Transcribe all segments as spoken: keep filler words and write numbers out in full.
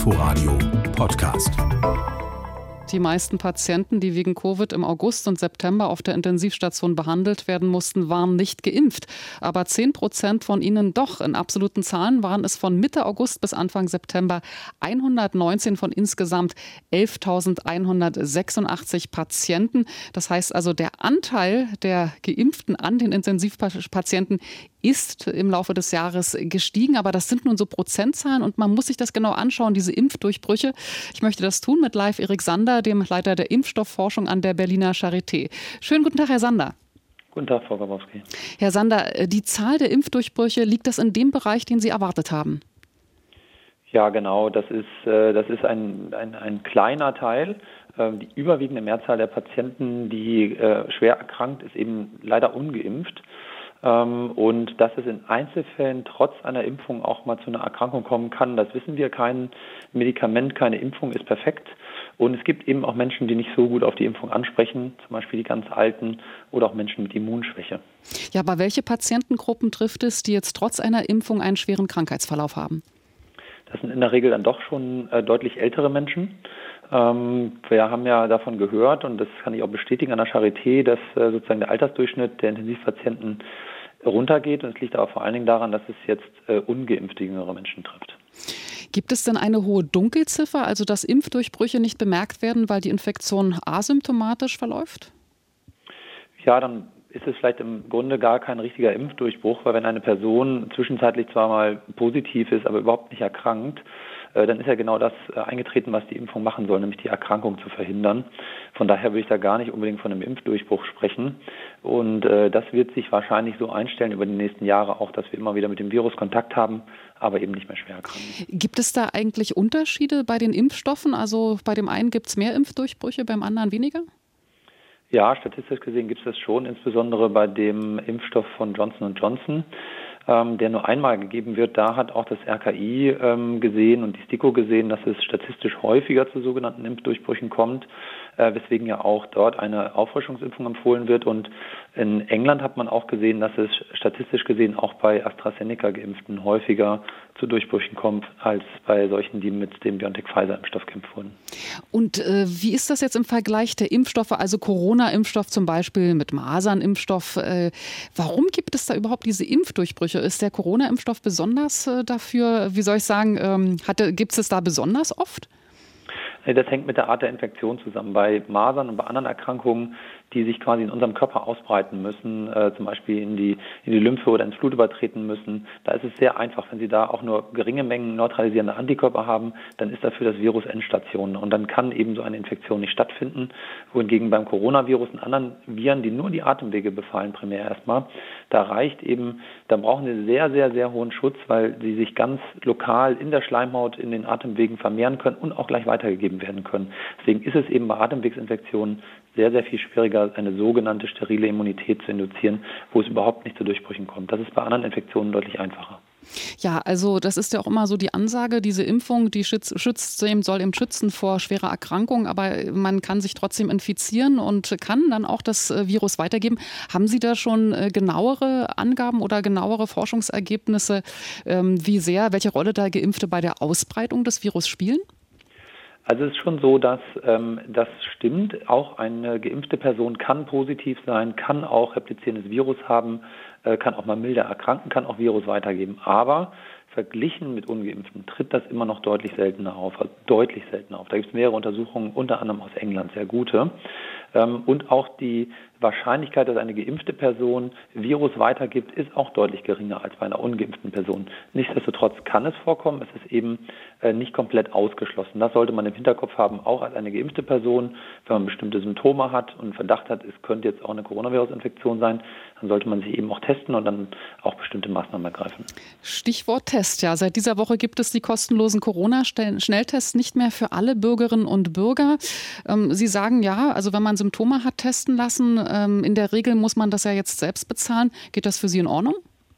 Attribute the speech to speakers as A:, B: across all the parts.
A: Inforadio Podcast.
B: Die meisten Patienten, die wegen Covid im August und September auf der Intensivstation behandelt werden mussten, waren nicht geimpft. Aber zehn Prozent von ihnen doch. In absoluten Zahlen waren es von Mitte August bis Anfang September hundertneunzehn von insgesamt elftausendeinhundertsechsundachtzig Patienten. Das heißt also, der Anteil der Geimpften an den Intensivpatienten ist im Laufe des Jahres gestiegen. Aber das sind nun so Prozentzahlen und man muss sich das genau anschauen, diese Impfdurchbrüche. Ich möchte das tun mit live Erik Sander, dem Leiter der Impfstoffforschung an der Berliner Charité. Schönen guten Tag, Herr Sander.
C: Guten Tag, Frau Grabowski.
B: Herr Sander, die Zahl der Impfdurchbrüche, liegt das in dem Bereich, den Sie erwartet haben?
C: Ja, genau. Das ist, das ist ein, ein, ein kleiner Teil. Die überwiegende Mehrzahl der Patienten, die schwer erkrankt, ist eben leider ungeimpft. Und dass es in Einzelfällen trotz einer Impfung auch mal zu einer Erkrankung kommen kann, das wissen wir. Kein Medikament, keine Impfung ist perfekt. Und es gibt eben auch Menschen, die nicht so gut auf die Impfung ansprechen, zum Beispiel die ganz Alten oder auch Menschen mit Immunschwäche.
B: Ja, aber welche Patientengruppen trifft es, die jetzt trotz einer Impfung einen schweren Krankheitsverlauf haben?
C: Das sind in der Regel dann doch schon äh, deutlich ältere Menschen. Ähm, wir haben ja davon gehört, und das kann ich auch bestätigen an der Charité, dass äh, sozusagen der Altersdurchschnitt der Intensivpatienten runtergeht. Und es liegt aber vor allen Dingen daran, dass es jetzt äh, ungeimpfte jüngere Menschen trifft.
B: Gibt es denn eine hohe Dunkelziffer, also dass Impfdurchbrüche nicht bemerkt werden, weil die Infektion asymptomatisch verläuft?
C: Ja, dann ist es vielleicht im Grunde gar kein richtiger Impfdurchbruch, weil wenn eine Person zwischenzeitlich zwar mal positiv ist, aber überhaupt nicht erkrankt, dann ist ja genau das eingetreten, was die Impfung machen soll, nämlich die Erkrankung zu verhindern. Von daher würde ich da gar nicht unbedingt von einem Impfdurchbruch sprechen. Und äh, das wird sich wahrscheinlich so einstellen über die nächsten Jahre auch, dass wir immer wieder mit dem Virus Kontakt haben, aber eben nicht mehr schwer erkranken.
B: Gibt es da eigentlich Unterschiede bei den Impfstoffen? Also bei dem einen gibt es mehr Impfdurchbrüche, beim anderen weniger?
C: Ja, statistisch gesehen gibt es das schon, insbesondere bei dem Impfstoff von Johnson und Johnson. Ähm, der nur einmal gegeben wird, da hat auch das R K I ähm, gesehen und die STIKO gesehen, dass es statistisch häufiger zu sogenannten Impfdurchbrüchen kommt, äh, weswegen ja auch dort eine Auffrischungsimpfung empfohlen wird. Und in England hat man auch gesehen, dass es statistisch gesehen auch bei AstraZeneca-Geimpften häufiger zu Durchbrüchen kommt, als bei solchen, die mit dem BioNTech-Pfizer-Impfstoff geimpft wurden.
B: Und äh, wie ist das jetzt im Vergleich der Impfstoffe, also Corona-Impfstoff zum Beispiel mit Masern-Impfstoff? Äh, warum gibt es da überhaupt diese Impfdurchbrüche? Ist der Corona-Impfstoff besonders äh, dafür, wie soll ich sagen, ähm, hatte, gibt es es da besonders oft?
C: Das hängt mit der Art der Infektion zusammen. Bei Masern und bei anderen Erkrankungen, die sich quasi in unserem Körper ausbreiten müssen, äh, zum Beispiel in die, in die Lymphe oder ins Blut übertreten müssen, da ist es sehr einfach. Wenn Sie da auch nur geringe Mengen neutralisierende Antikörper haben, dann ist dafür das Virus Endstation. Und dann kann eben so eine Infektion nicht stattfinden. Wohingegen beim Coronavirus und anderen Viren, die nur die Atemwege befallen, primär erstmal, da reicht eben, da brauchen Sie sehr, sehr, sehr hohen Schutz, weil sie sich ganz lokal in der Schleimhaut, in den Atemwegen vermehren können und auch gleich weitergegeben werden können. Deswegen ist es eben bei Atemwegsinfektionen sehr, sehr viel schwieriger, eine sogenannte sterile Immunität zu induzieren, wo es überhaupt nicht zu Durchbrüchen kommt. Das ist bei anderen Infektionen deutlich einfacher.
B: Ja, also das ist ja auch immer so die Ansage, diese Impfung, die schützt, schützt soll eben schützen vor schwerer Erkrankung, aber man kann sich trotzdem infizieren und kann dann auch das Virus weitergeben. Haben Sie da schon genauere Angaben oder genauere Forschungsergebnisse, wie sehr, welche Rolle da Geimpfte bei der Ausbreitung des Virus spielen?
C: Also es ist schon so, dass ähm, das stimmt. Auch eine geimpfte Person kann positiv sein, kann auch replizierendes Virus haben, äh, kann auch mal milder erkranken, kann auch Virus weitergeben. Aber verglichen mit Ungeimpften tritt das immer noch deutlich seltener auf, also deutlich seltener auf. Da gibt es mehrere Untersuchungen, unter anderem aus England, sehr gute. Ähm, und auch die Wahrscheinlichkeit, dass eine geimpfte Person Virus weitergibt, ist auch deutlich geringer als bei einer ungeimpften Person. Nichtsdestotrotz kann es vorkommen, es ist eben äh, nicht komplett ausgeschlossen. Das sollte man im Hinterkopf haben, auch als eine geimpfte Person. Wenn man bestimmte Symptome hat und Verdacht hat, es könnte jetzt auch eine Coronavirus-Infektion sein, dann sollte man sich eben auch testen und dann auch bestimmte Maßnahmen ergreifen.
B: Stichwort Test, ja. Seit dieser Woche gibt es die kostenlosen Corona-Schnelltests nicht mehr für alle Bürgerinnen und Bürger. Ähm, Sie sagen ja, also wenn man Symptome hat testen lassen, ähm, in der Regel muss man das ja jetzt selbst bezahlen. Geht das für Sie in Ordnung?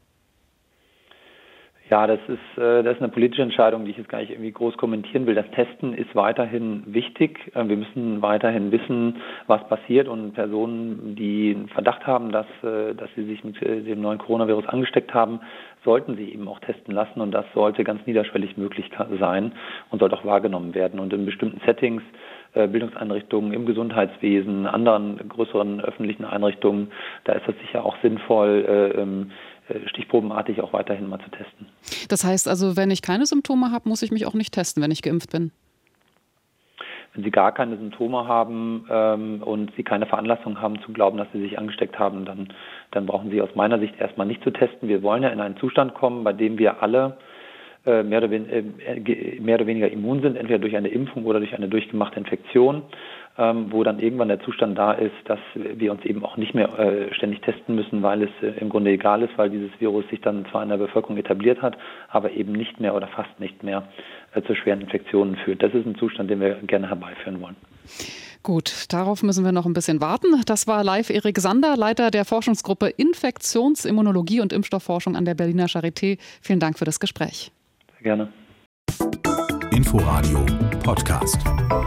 C: Ja, das ist, äh, das ist eine politische Entscheidung, die ich jetzt gar nicht irgendwie groß kommentieren will. Das Testen ist weiterhin wichtig. Äh, wir müssen weiterhin wissen, was passiert, und Personen, die einen Verdacht haben, dass, äh, dass sie sich mit äh, dem neuen Coronavirus angesteckt haben, sollten sie eben auch testen lassen und das sollte ganz niederschwellig möglich sein und sollte auch wahrgenommen werden. Und in bestimmten Settings, äh, Bildungseinrichtungen, im Gesundheitswesen, anderen größeren öffentlichen Einrichtungen, da ist es sicher auch sinnvoll, äh, ähm, stichprobenartig auch weiterhin mal zu testen.
B: Das heißt also, wenn ich keine Symptome habe, muss ich mich auch nicht testen, wenn ich geimpft bin?
C: Wenn Sie gar keine Symptome haben ähm, und Sie keine Veranlassung haben zu glauben, dass Sie sich angesteckt haben, dann, dann brauchen Sie aus meiner Sicht erstmal nicht zu testen. Wir wollen ja in einen Zustand kommen, bei dem wir alle äh, mehr, oder wen, äh, mehr oder weniger immun sind, entweder durch eine Impfung oder durch eine durchgemachte Infektion, ähm, wo dann irgendwann der Zustand da ist, dass wir uns eben auch nicht mehr äh, ständig testen müssen, weil es äh, im Grunde egal ist, weil dieses Virus sich dann zwar in der Bevölkerung etabliert hat, aber eben nicht mehr oder fast nicht mehr äh, zu schweren Infektionen führt. Das ist ein Zustand, den wir gerne herbeiführen wollen.
B: Gut, darauf müssen wir noch ein bisschen warten. Das war live Erik Sander, Leiter der Forschungsgruppe Infektionsimmunologie und Impfstoffforschung an der Berliner Charité. Vielen Dank für das Gespräch.
C: Sehr gerne.
A: Inforadio Podcast.